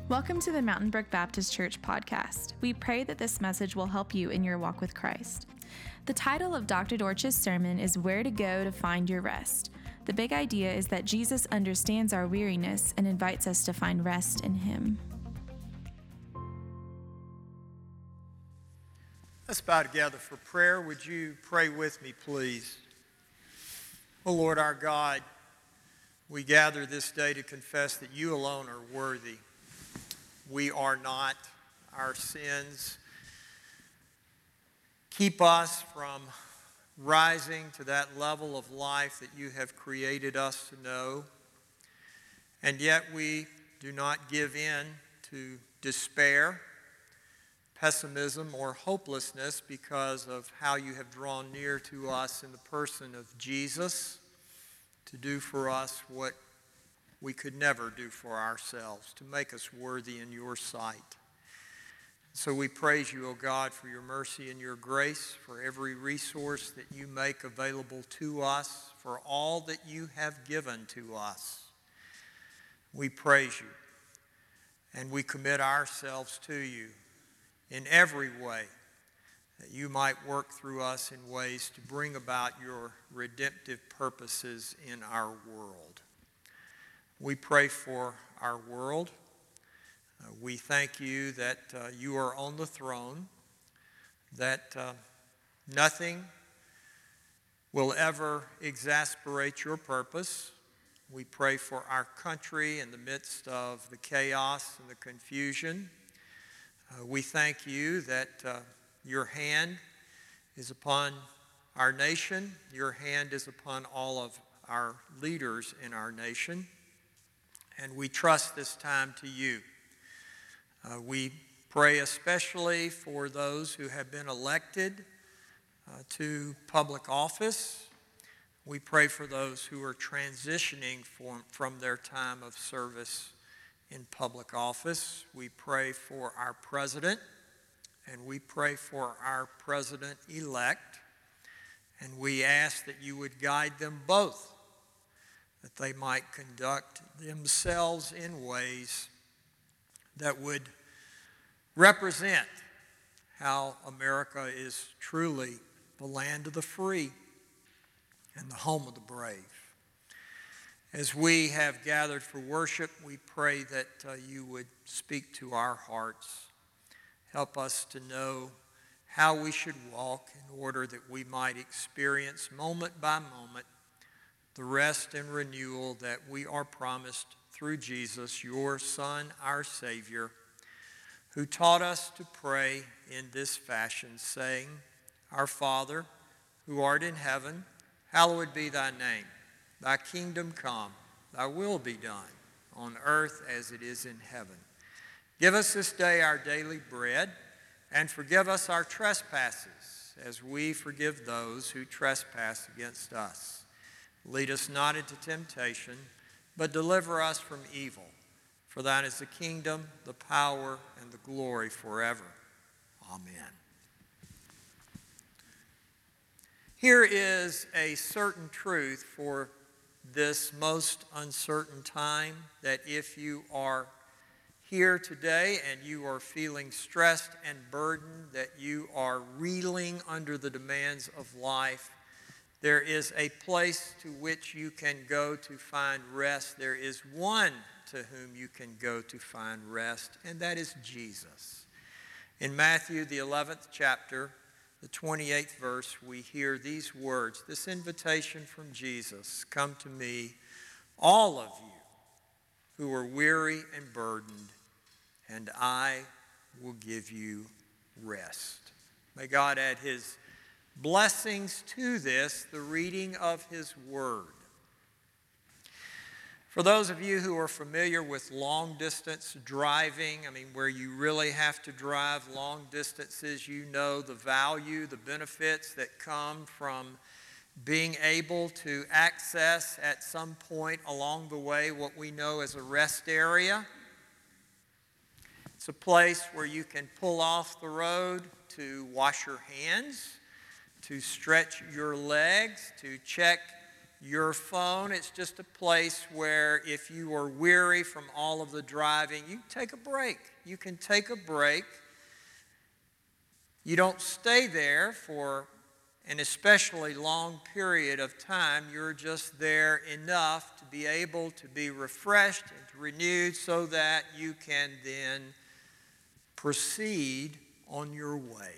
Welcome to the Mountain Brook Baptist Church podcast. We pray that this message will help you in your walk with Christ. The title of Dr. Dortch's sermon is Where to Go to Find Your Rest. The big idea is that Jesus understands our weariness and invites us to find rest in Him. Let's bow together for prayer. Would you pray with me, please? Oh Lord our God, we gather this day to confess that you alone are worthy. We are not. Our sins keep us from rising to that level of life that you have created us to know. And yet we do not give in to despair, pessimism, or hopelessness because of how you have drawn near to us in the person of Jesus to do for us what we could never do for ourselves, to make us worthy in your sight. So we praise you, O God, for your mercy and your grace, for every resource that you make available to us, for all that you have given to us. We praise you, and we commit ourselves to you in every way, that you might work through us in ways to bring about your redemptive purposes in our world. We pray for our world. We thank you that you are on the throne, that nothing will ever exasperate your purpose. We pray for our country in the midst of the chaos and the confusion. We thank you that your hand is upon our nation. Your hand is upon all of our leaders in our nation. And we trust this time to you. We pray especially for those who have been elected to public office. We pray for those who are transitioning from their time of service in public office. We pray for our president, and we pray for our president-elect. And we ask that you would guide them both, that they might conduct themselves in ways that would represent how America is truly the land of the free and the home of the brave. As we have gathered for worship, we pray that you would speak to our hearts. Help us to know how we should walk in order that we might experience moment by moment the rest and renewal that we are promised through Jesus, your Son, our Savior, who taught us to pray in this fashion, saying, Our Father, who art in heaven, hallowed be thy name. Thy kingdom come, thy will be done, on earth as it is in heaven. Give us this day our daily bread, and forgive us our trespasses, as we forgive those who trespass against us. Lead us not into temptation, but deliver us from evil. For thine is the kingdom, the power, and the glory forever. Amen. Here is a certain truth for this most uncertain time, that if you are here today and you are feeling stressed and burdened, that you are reeling under the demands of life, there is a place to which you can go to find rest. There is one to whom you can go to find rest, and that is Jesus. In Matthew, the 11th chapter, the 28th verse, we hear these words, this invitation from Jesus, Come to me, all of you who are weary and burdened, and I will give you rest. May God add his blessings to this, the reading of his word. For those of you who are familiar with long-distance driving, where you really have to drive long distances, you know the value, the benefits that come from being able to access at some point along the way what we know as a rest area. It's a place where you can pull off the road to wash your hands, to stretch your legs, to check your phone. It's just a place where if you are weary from all of the driving, you take a break. You can take a break. You don't stay there for an especially long period of time. You're just there enough to be able to be refreshed and to renewed so that you can then proceed on your way.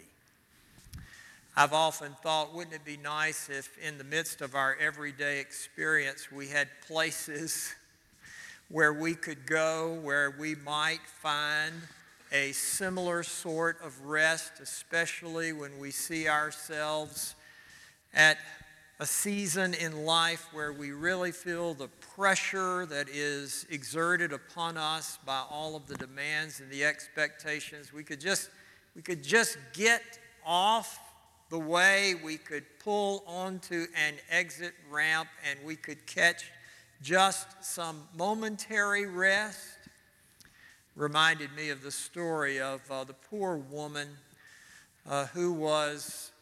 I've often thought, wouldn't it be nice if in the midst of our everyday experience we had places where we could go, where we might find a similar sort of rest, especially when we see ourselves at a season in life where we really feel the pressure that is exerted upon us by all of the demands and the expectations. We could just get off the way, we could pull onto an exit ramp, and we could catch just some momentary rest. Reminded me of the story of the poor woman who was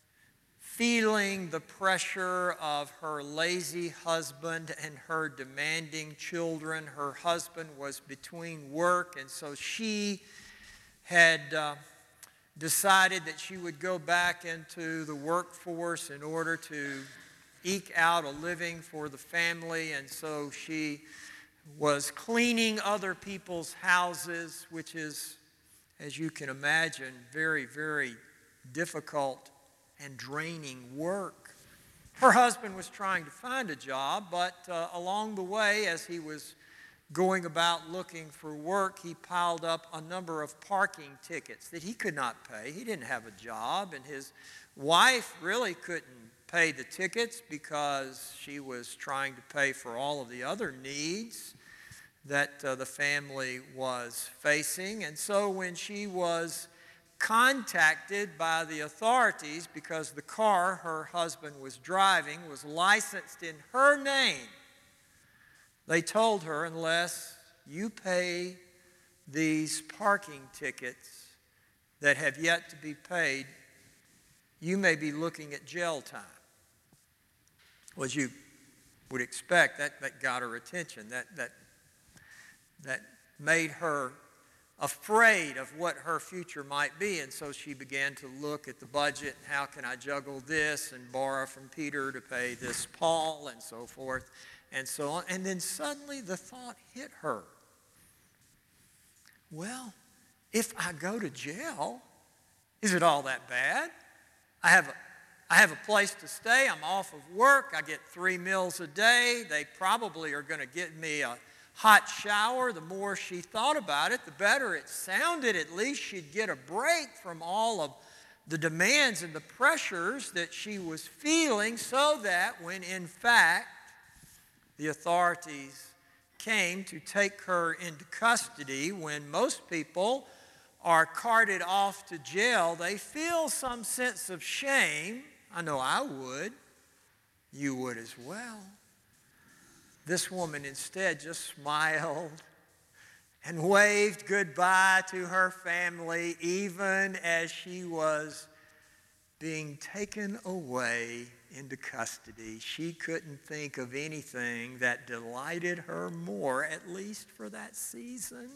feeling the pressure of her lazy husband and her demanding children. Her husband was between work, and so she had decided that she would go back into the workforce in order to eke out a living for the family. And so she was cleaning other people's houses, which is, as you can imagine, very, very difficult and draining work. Her husband was trying to find a job, but along the way, as he was going about looking for work, he piled up a number of parking tickets that he could not pay. He didn't have a job, and his wife really couldn't pay the tickets because she was trying to pay for all of the other needs that the family was facing. And so when she was contacted by the authorities, because the car her husband was driving was licensed in her name, they told her, unless you pay these parking tickets that have yet to be paid, you may be looking at jail time. Well, as you would expect, that got her attention. That made her afraid of what her future might be. And so she began to look at the budget. How can I juggle this and borrow from Peter to pay this Paul and so forth and so on. And then suddenly the thought hit her. Well, if I go to jail, is it all that bad? I have a place to stay. I'm off of work. I get 3 meals a day. They probably are going to get me a hot shower. The more she thought about it, the better it sounded. At least she'd get a break from all of the demands and the pressures that she was feeling, so that when in fact the authorities came to take her into custody, when most people are carted off to jail, they feel some sense of shame. I know I would. You would as well. This woman instead just smiled and waved goodbye to her family, even as she was being taken away into custody. She couldn't think of anything that delighted her more, at least for that season.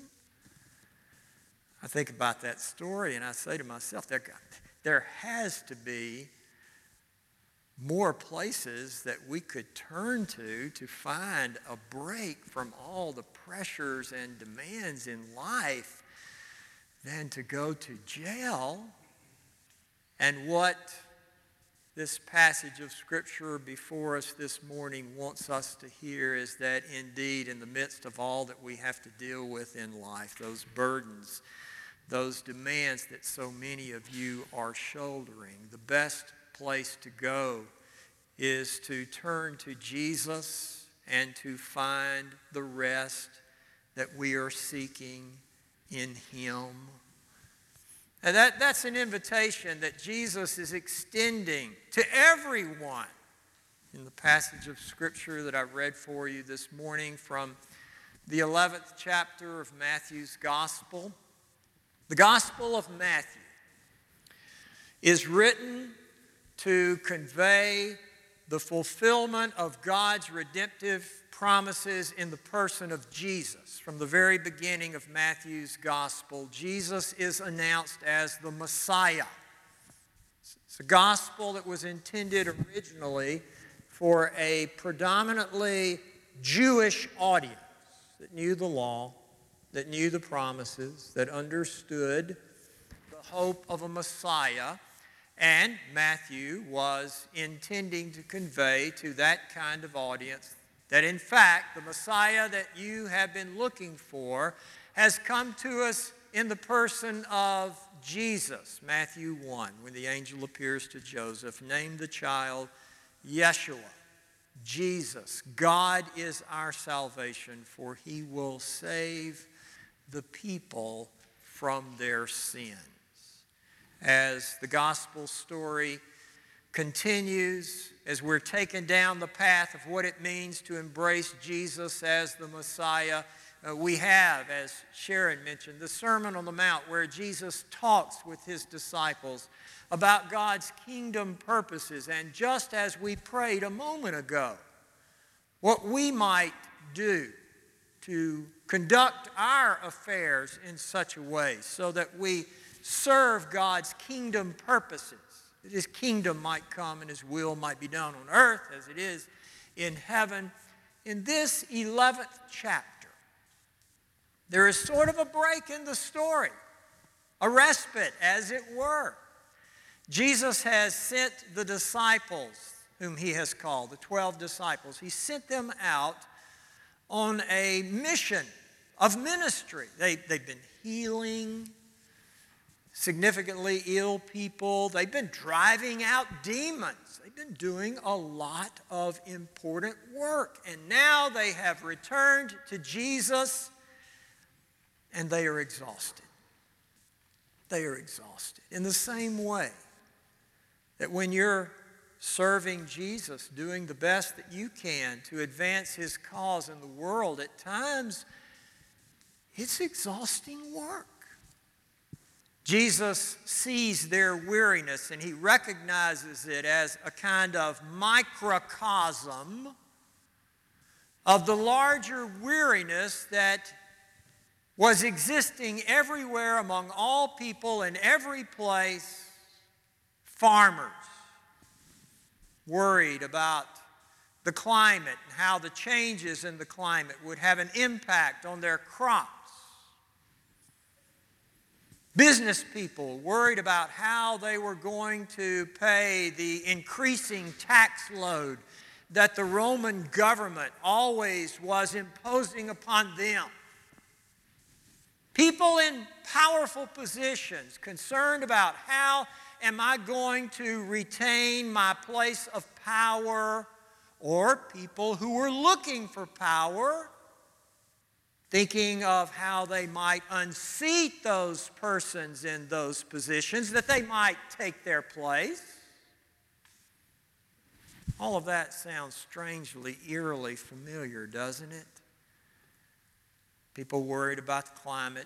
I think about that story and I say to myself, there has to be more places that we could turn to find a break from all the pressures and demands in life than to go to jail. And what this passage of Scripture before us this morning wants us to hear is that indeed, in the midst of all that we have to deal with in life, those burdens, those demands that so many of you are shouldering, the best place to go is to turn to Jesus and to find the rest that we are seeking in Him. And that's an invitation that Jesus is extending to everyone. In the passage of Scripture that I read for you this morning from the 11th chapter of Matthew's Gospel. The Gospel of Matthew is written to convey the fulfillment of God's redemptive promises in the person of Jesus. From the very beginning of Matthew's gospel, Jesus is announced as the Messiah. It's a gospel that was intended originally for a predominantly Jewish audience that knew the law, that knew the promises, that understood the hope of a Messiah. And Matthew was intending to convey to that kind of audience that, in fact, the Messiah that you have been looking for has come to us in the person of Jesus. Matthew 1, when the angel appears to Joseph, name the child Yeshua, Jesus. God is our salvation, for he will save the people from their sins. As the gospel story continues, as we're taken down the path of what it means to embrace Jesus as the Messiah, we have, as Sharon mentioned, the Sermon on the Mount, where Jesus talks with his disciples about God's kingdom purposes. And just as we prayed a moment ago, what we might do to conduct our affairs in such a way so that we serve God's kingdom purposes, that his kingdom might come and his will might be done on earth as it is in heaven. In this 11th chapter, there is sort of a break in the story, a respite, as it were. Jesus has sent the disciples whom he has called, the 12 disciples. He sent them out on a mission of ministry. They've been healing significantly ill people. They've been driving out demons. They've been doing a lot of important work. And now they have returned to Jesus, and they are exhausted. They are exhausted. In the same way that when you're serving Jesus, doing the best that you can to advance his cause in the world, at times it's exhausting work. Jesus sees their weariness and he recognizes it as a kind of microcosm of the larger weariness that was existing everywhere among all people in every place. Farmers worried about the climate and how the changes in the climate would have an impact on their crops. Business people worried about how they were going to pay the increasing tax load that the Roman government always was imposing upon them. People in powerful positions concerned about how am I going to retain my place of power, or people who were looking for power, thinking of how they might unseat those persons in those positions, that they might take their place. All of that sounds strangely, eerily familiar, doesn't it? People worried about the climate,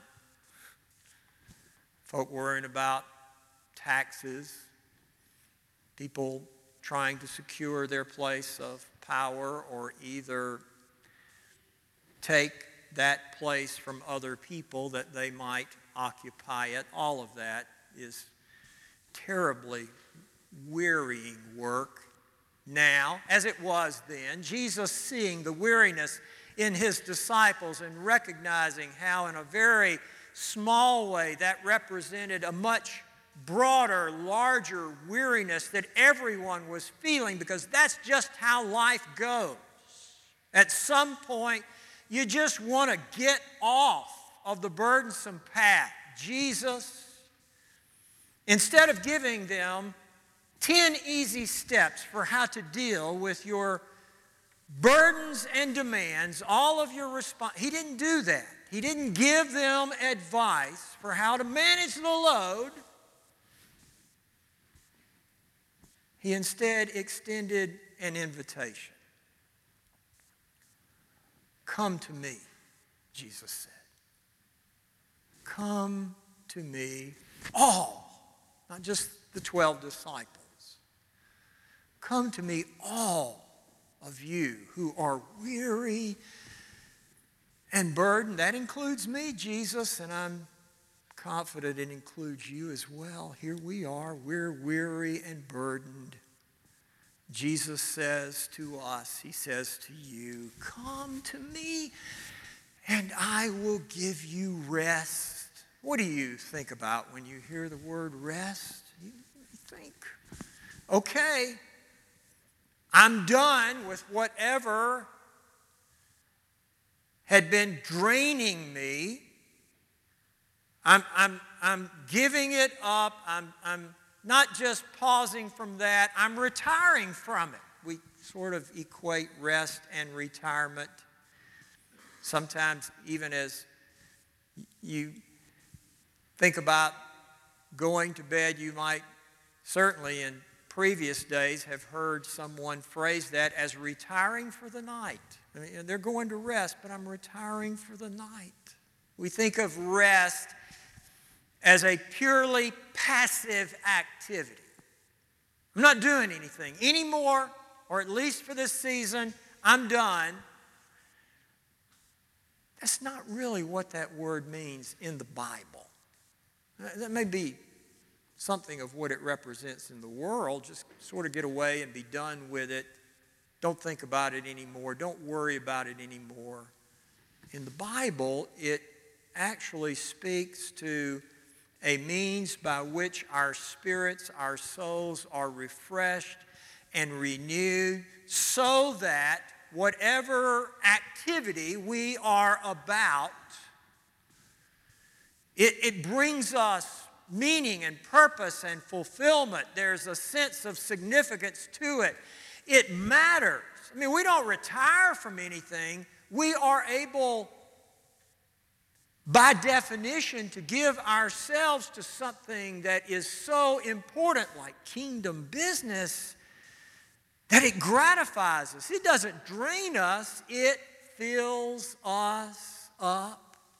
folk worrying about taxes, people trying to secure their place of power or either take that place from other people that they might occupy it. All of that is terribly wearying work now, as it was then. Jesus, seeing the weariness in his disciples and recognizing how in a very small way that represented a much broader, larger weariness that everyone was feeling, because that's just how life goes. At some point, you just want to get off of the burdensome path. Jesus, instead of giving them 10 easy steps for how to deal with your burdens and demands, all of your he didn't do that. He didn't give them advice for how to manage the load. He instead extended an invitation. Come to me, Jesus said. Come to me, all, not just the 12 disciples. Come to me, all of you who are weary and burdened. That includes me, Jesus, and I'm confident it includes you as well. Here we are, we're weary and burdened. Jesus says to us, he says to you, come to me and I will give you rest. What do you think about when you hear the word rest? You think, okay, I'm done with whatever had been draining me. I'm giving it up. I'm not just pausing from that. I'm retiring from it. We sort of equate rest and retirement. Sometimes even as you think about going to bed, you might certainly in previous days have heard someone phrase that as retiring for the night. I mean, they're going to rest, but I'm retiring for the night. We think of rest as a purely passive activity. I'm not doing anything anymore, or at least for this season, I'm done. That's not really what that word means in the Bible. That may be something of what it represents in the world. Just sort of get away and be done with it. Don't think about it anymore. Don't worry about it anymore. In the Bible, it actually speaks to a means by which our spirits, our souls are refreshed and renewed so that whatever activity we are about, it brings us meaning and purpose and fulfillment. There's a sense of significance to it. It matters. I mean, we don't retire from anything. We are able, by definition, to give ourselves to something that is so important, like kingdom business, that it gratifies us. It doesn't drain us. It fills us up.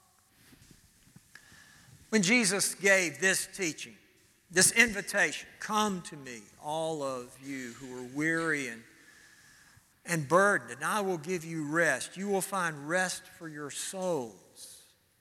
When Jesus gave this teaching, this invitation, come to me, all of you who are weary and burdened, and I will give you rest. You will find rest for your souls.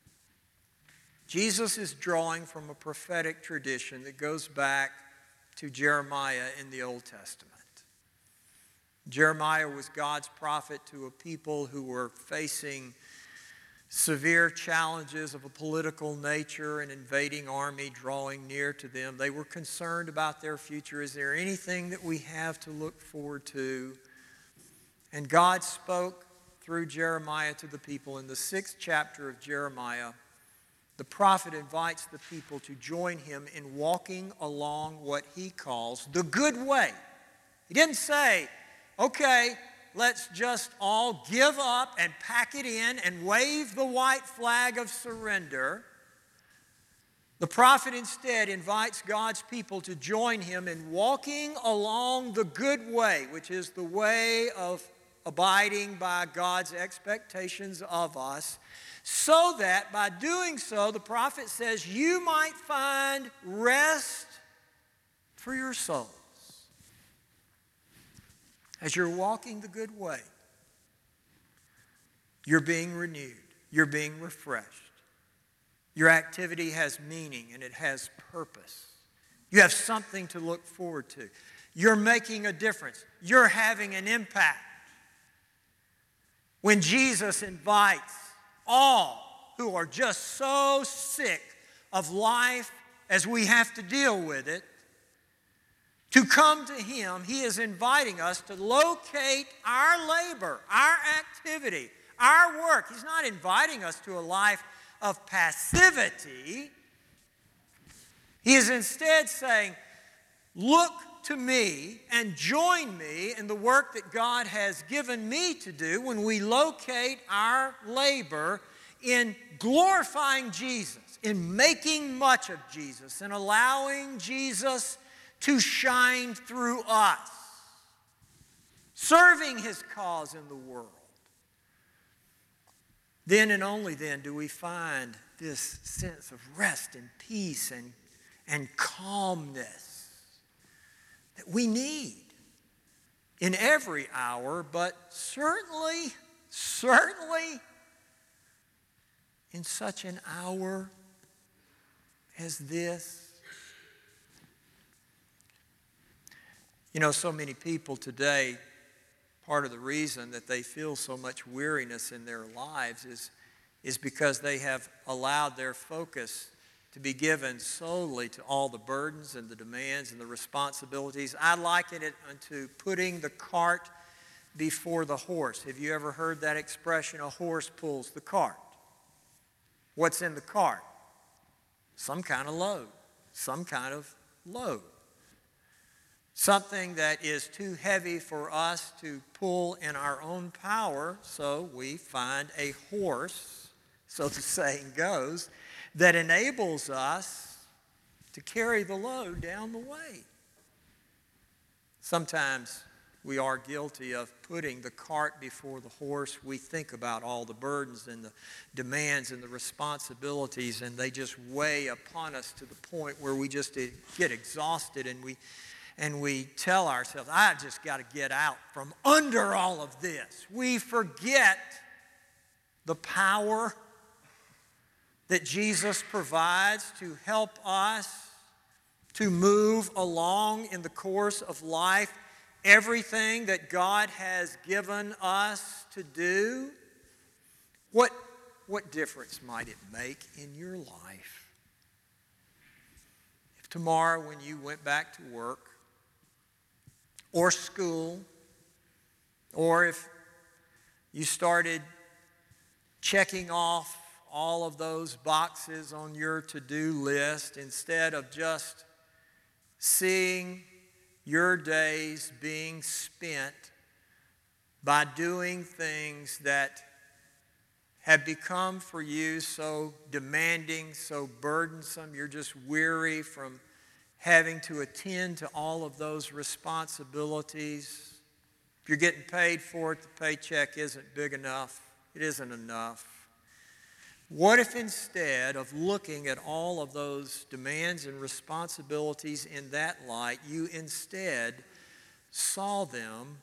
Jesus is drawing from a prophetic tradition that goes back to Jeremiah in the Old Testament. Jeremiah was God's prophet to a people who were facing severe challenges of a political nature, an invading army drawing near to them. They were concerned about their future. Is there anything that we have to look forward to? And God spoke through Jeremiah to the people. In the 6th chapter of Jeremiah, the prophet invites the people to join him in walking along what he calls the good way. He didn't say, okay, let's just all give up and pack it in and wave the white flag of surrender. The prophet instead invites God's people to join him in walking along the good way, which is the way of abiding by God's expectations of us, so that by doing so, the prophet says, you might find rest for your souls. As you're walking the good way, you're being renewed, you're being refreshed. Your activity has meaning and it has purpose. You have something to look forward to. You're making a difference. You're having an impact. When Jesus invites all who are just so sick of life as we have to deal with it, to come to him, he is inviting us to locate our labor, our activity, our work. He's not inviting us to a life of passivity. He is instead saying, look to me and join me in the work that God has given me to do when we locate our labor in glorifying Jesus, in making much of Jesus, and allowing Jesus to shine through us, serving his cause in the world. Then and only then do we find this sense of rest and peace and calmness that we need. in every hour, but certainly in such an hour as this. You know, so many people today, part of the reason that they feel so much weariness in their lives is because they have allowed their focus to be given solely to all the burdens and the demands and the responsibilities. I liken it unto putting the cart before the horse. Have you ever heard that expression, a horse pulls the cart? What's in the cart? Some kind of load. Something that is too heavy for us to pull in our own power, so we find a horse, so the saying goes, that enables us to carry the load down the way. Sometimes we are guilty of putting the cart before the horse. We think about all the burdens and the demands and the responsibilities, and they just weigh upon us to the point where we just get exhausted, and we tell ourselves, I just got to get out from under all of this. We forget the power that Jesus provides to help us to move along in the course of life, everything that God has given us to do. What difference might it make in your life if tomorrow when you went back to work or school, or if you started checking off all of those boxes on your to-do list instead of just seeing your days being spent by doing things that have become for you so demanding, so burdensome, you're just weary from having to attend to all of those responsibilities. If you're getting paid for it, the paycheck isn't big enough. It isn't enough. What if instead of looking at all of those demands and responsibilities in that light, you instead saw them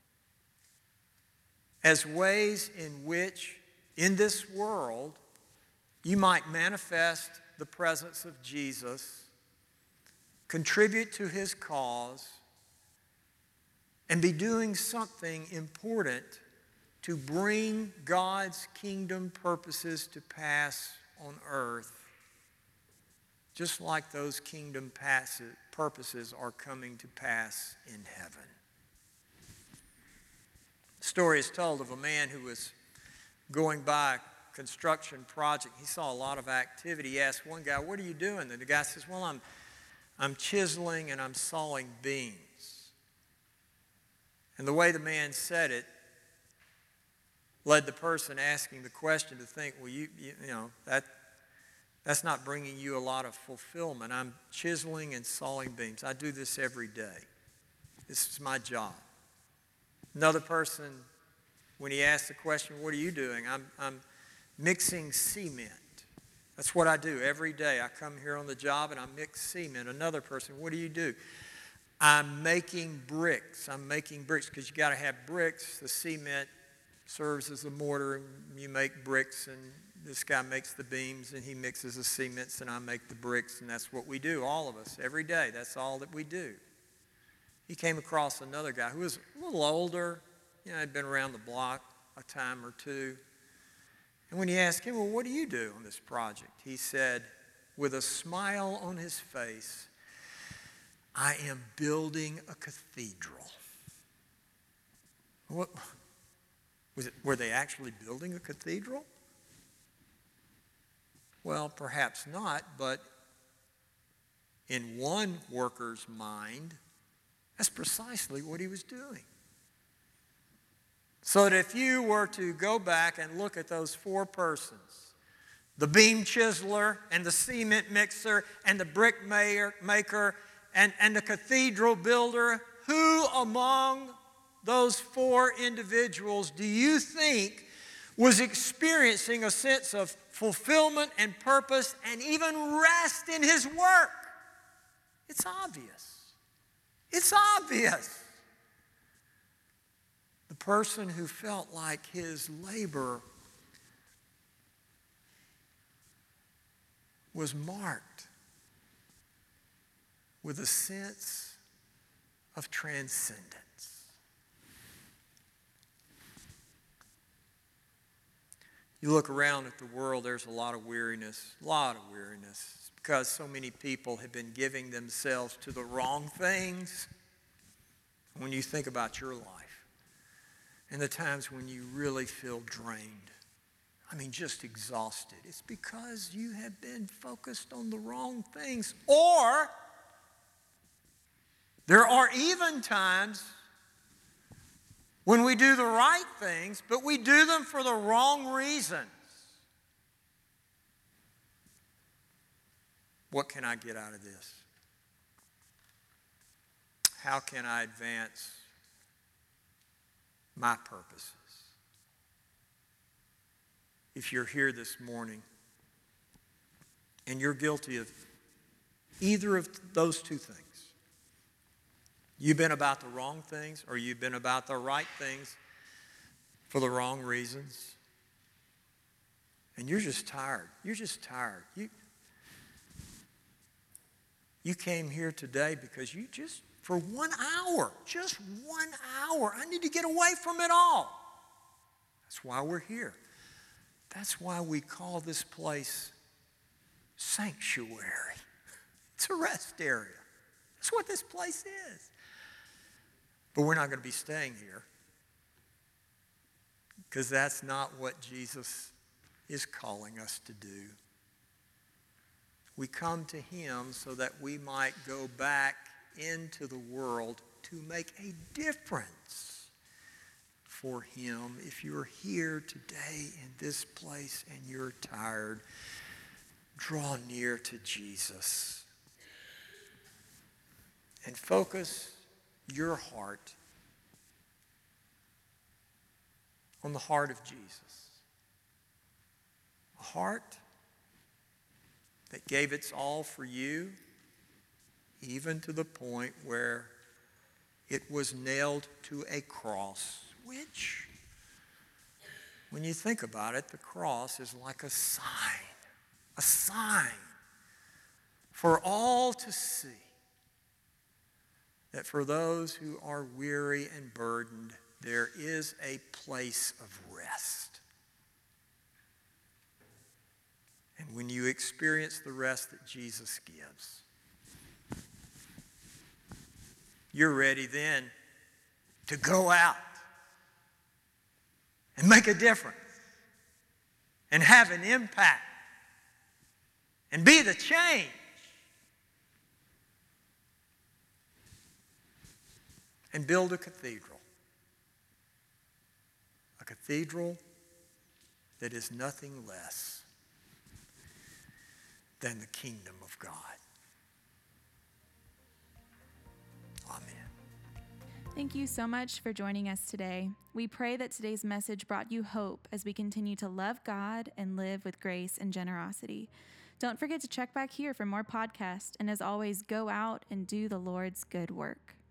as ways in which, in this world, you might manifest the presence of Jesus, contribute to his cause, and be doing something important to bring God's kingdom purposes to pass on earth, just like those kingdom purposes are coming to pass in heaven. The story is told of a man who was going by a construction project. He saw a lot of activity. He asked one guy, "What are you doing?" And the guy says, "Well, I'm chiseling and I'm sawing beams." And the way the man said it led the person asking the question to think, well, you know, that's not bringing you a lot of fulfillment. I'm chiseling and sawing beams. I do this every day. This is my job. Another person, when he asked the question, what are you doing? I'm mixing cement. That's what I do every day. I come here on the job and I mix cement. Another person, what do you do? I'm making bricks. I'm making bricks because you got to have bricks. The cement serves as a mortar, and you make bricks, and this guy makes the beams, and he mixes the cements, and I make the bricks, and that's what we do, all of us, every day. That's all that we do. He came across another guy who was a little older, had been around the block a time or two. And when he asked him, well, what do you do on this project? He said, with a smile on his face, I am building a cathedral. What? Were they actually building a cathedral? Well, perhaps not, but in one worker's mind, that's precisely what he was doing. So that if you were to go back and look at those four persons, the beam chiseler and the cement mixer and the brick maker and the cathedral builder, who among those four individuals do you think was experiencing a sense of fulfillment and purpose and even rest in his work? It's obvious. It's obvious. The person who felt like his labor was marked with a sense of transcendence. You look around at the world, there's a lot of weariness, It's because so many people have been giving themselves to the wrong things. When you think about your life and the times when you really feel drained, just exhausted, it's because you have been focused on the wrong things. Or there are even times when we do the right things, but we do them for the wrong reasons. What can I get out of this? How can I advance my purposes? If you're here this morning and you're guilty of either of those two things, you've been about the wrong things or you've been about the right things for the wrong reasons, and you're just tired. You came here today because you just, for 1 hour, just 1 hour, I need to get away from it all. That's why we're here. That's why we call this place sanctuary. It's a rest area. That's what this place is. But we're not going to be staying here because that's not what Jesus is calling us to do. We come to him so that we might go back into the world to make a difference for him. If you're here today in this place and you're tired, draw near to Jesus and focus your heart on the heart of Jesus. A heart that gave its all for you, even to the point where it was nailed to a cross, which, when you think about it, the cross is like a sign for all to see, that for those who are weary and burdened, there is a place of rest. And when you experience the rest that Jesus gives, you're ready then to go out and make a difference and have an impact and be the change. And build a cathedral. A cathedral that is nothing less than the kingdom of God. Amen. Thank you so much for joining us today. We pray that today's message brought you hope as we continue to love God and live with grace and generosity. Don't forget to check back here for more podcasts, and as always, go out and do the Lord's good work.